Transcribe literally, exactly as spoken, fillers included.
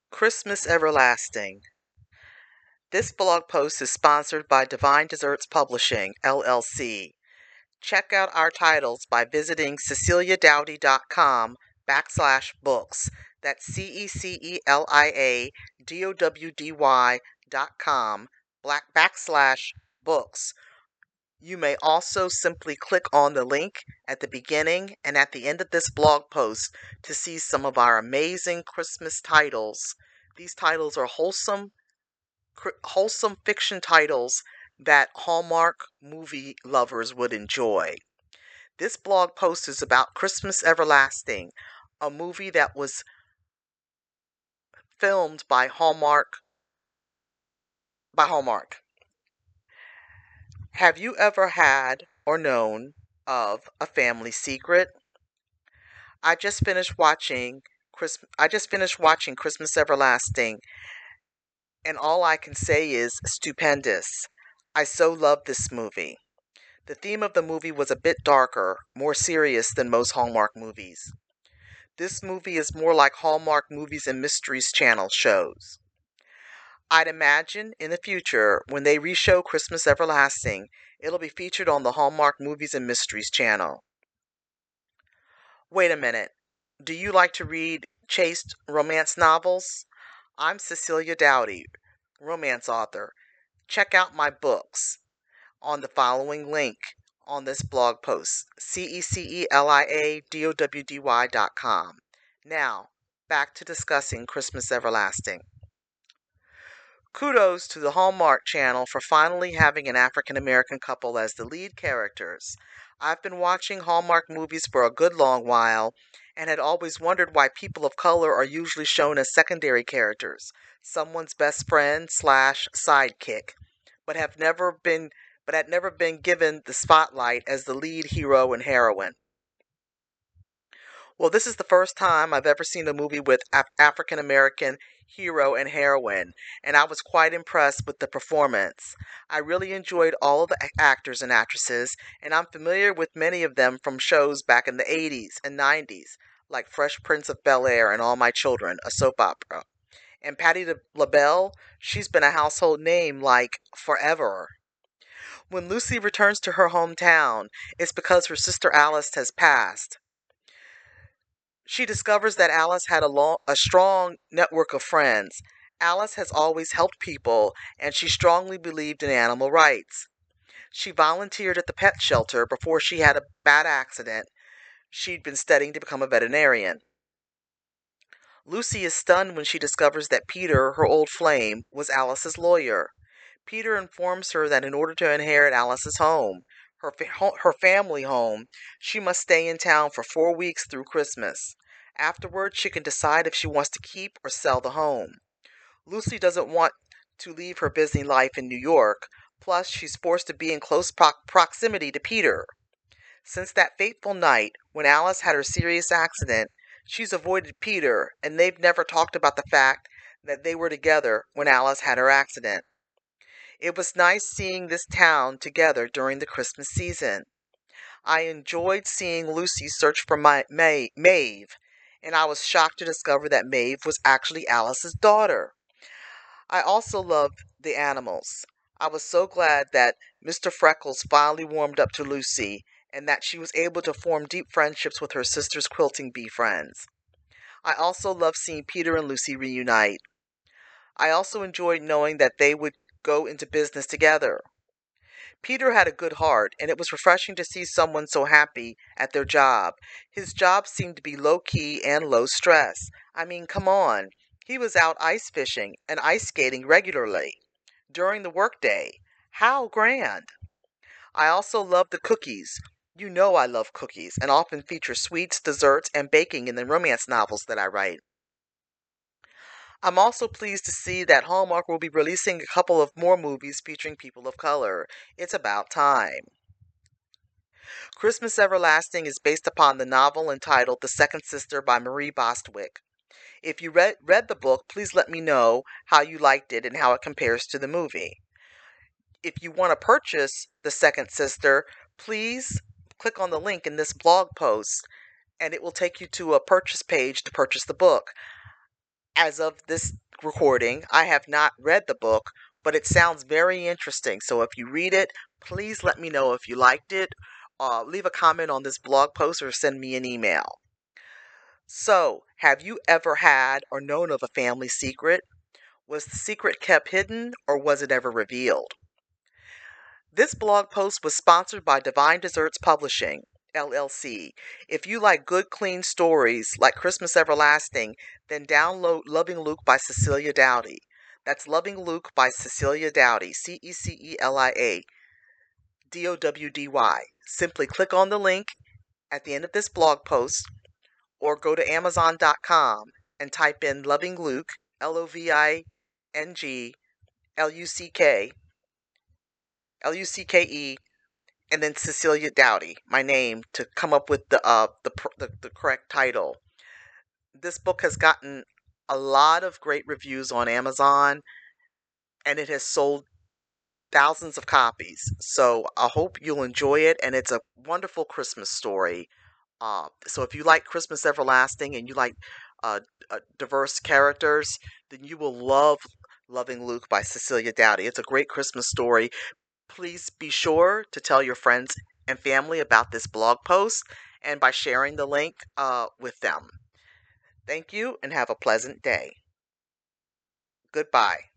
Christmas Everlasting. This blog post is sponsored by Divine Desserts Publishing, L L C. Check out our titles by visiting ceciliadowdy.com backslash books. That's C-E-C-E-L-I-A-D-O-W-D-Y dot com black backslash books. You may also simply click on the link at the beginning and at the end of this blog post to see some of our amazing Christmas titles. These titles are wholesome, cr- wholesome fiction titles that Hallmark movie lovers would enjoy. This blog post is about Christmas Everlasting, a movie that was filmed by Hallmark by Hallmark. Have you ever had or known of a family secret? I just finished watching Chris I just finished watching Christmas Everlasting, and all I can say is stupendous. I so love this movie. The theme of the movie was a bit darker, more serious than most Hallmark movies. This movie is more like Hallmark Movies and Mysteries Channel shows. I'd imagine in the future, when they reshow Christmas Everlasting, it'll be featured on the Hallmark Movies and Mysteries channel. Wait a minute. Do you like to read chaste romance novels? I'm Cecilia Dowdy, romance author. Check out my books on the following link on this blog post, C-E-C-E-L-I-A-D-O-W-D-Y dot com. Now, back to discussing Christmas Everlasting. Kudos to the Hallmark Channel for finally having an African American couple as the lead characters. I've been watching Hallmark movies for a good long while and had always wondered why people of color are usually shown as secondary characters, someone's best friend slash sidekick, but have never been but had never been given the spotlight as the lead hero and heroine. Well, this is the first time I've ever seen a movie with Af- African American hero and heroine, and I was quite impressed with the performance. I really enjoyed all of the a- actors and actresses, and I'm familiar with many of them from shows back in the eighties and nineties, like Fresh Prince of Bel-Air and All My Children, a soap opera. And Patti La- LaBelle, she's been a household name like forever. When Lucy returns to her hometown, it's because her sister Alice has passed. She discovers that Alice had a, long, a strong network of friends. Alice has always helped people, and she strongly believed in animal rights. She volunteered at the pet shelter before she had a bad accident. She'd been studying to become a veterinarian. Lucy is stunned when she discovers that Peter, her old flame, was Alice's lawyer. Peter informs her that in order to inherit Alice's home, her, fa- her family home, she must stay in town for four weeks through Christmas. Afterwards, she can decide if she wants to keep or sell the home. Lucy doesn't want to leave her busy life in New York, plus, she's forced to be in close pro- proximity to Peter. Since that fateful night when Alice had her serious accident, she's avoided Peter, and they've never talked about the fact that they were together when Alice had her accident. It was nice seeing this town together during the Christmas season. I enjoyed seeing Lucy search for my May, Maeve, and I was shocked to discover that Maeve was actually Alice's daughter. I also loved the animals. I was so glad that Mister Freckles finally warmed up to Lucy and that she was able to form deep friendships with her sister's quilting bee friends. I also loved seeing Peter and Lucy reunite. I also enjoyed knowing that they would go into business together. Peter had a good heart, and it was refreshing to see someone so happy at their job. His job seemed to be low key and low stress. I mean, come on. He was out ice fishing and ice skating regularly during the workday. How grand! I also love the cookies. You know I love cookies and often feature sweets, desserts, and baking in the romance novels that I write. I'm also pleased to see that Hallmark will be releasing a couple of more movies featuring people of color. It's about time. Christmas Everlasting is based upon the novel entitled The Second Sister by Marie Bostwick. If you read, read the book, please let me know how you liked it and how it compares to the movie. If you want to purchase The Second Sister, please click on the link in this blog post and it will take you to a purchase page to purchase the book. as of this recording, I have not read the book, but it sounds very interesting. So if you read it, please let me know if you liked it. Uh, leave a comment on this blog post or send me an email. So, have you ever had or known of a family secret? Was the secret kept hidden or was it ever revealed? This blog post was sponsored by Divine Desserts Publishing, L L C. If you like good, clean stories like Christmas Everlasting, then download Loving Luke by Cecilia Dowdy. That's Loving Luke by Cecilia Dowdy, C E C E L I A D O W D Y. Simply click on the link at the end of this blog post or go to amazon dot com and type in Loving Luke, L O V I N G L U C K, L U C K E, and then Cecilia Dowdy, my name, to come up with the uh the, the the correct title. This book has gotten a lot of great reviews on Amazon, and it has sold thousands of copies. So I hope you'll enjoy it, and it's a wonderful Christmas story. Uh, so if you like Christmas Everlasting and you like uh, uh, diverse characters, then you will love Loving Luke by Cecilia Dowdy. It's a great Christmas story. Please be sure to tell your friends and family about this blog post and by sharing the link uh, with them. Thank you and have a pleasant day. Goodbye.